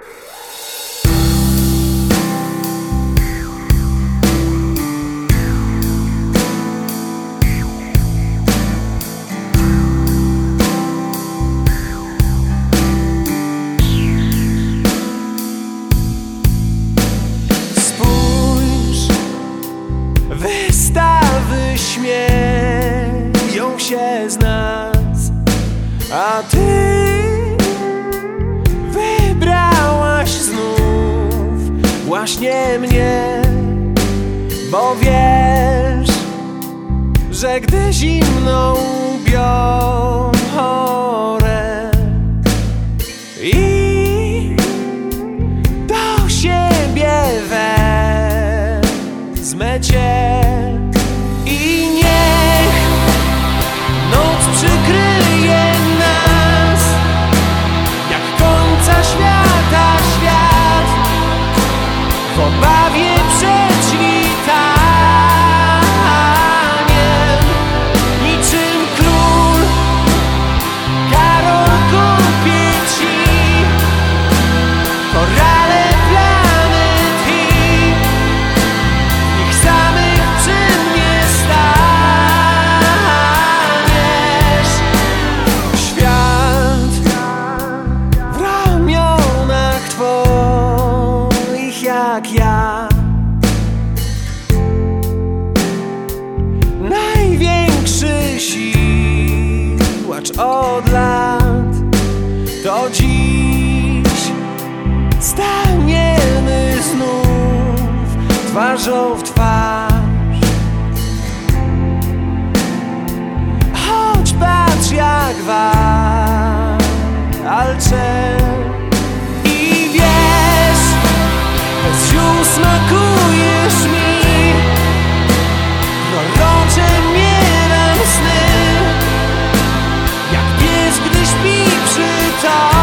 Wystawy śmieją się z nas, a ty wybrałaś znów właśnie mnie, bo wiesz, że gdy zimną biorę i do siebie wezmę cię, i niech noc przykryje nas, jak końca świata świat, w obawie przed świtaniem, niczym król Karol kupię ci korale planet i ich samych przy mnie staniesz. Świat w ramionach twoich jak ja, największy siłacz od lat, to dziś staniemy znów twarzą w twarz. Choć patrz jak walczę i wiesz, bez ziół smakujesz mi, prorocze mieram sny, jak pies, gdy śpi przy tobie.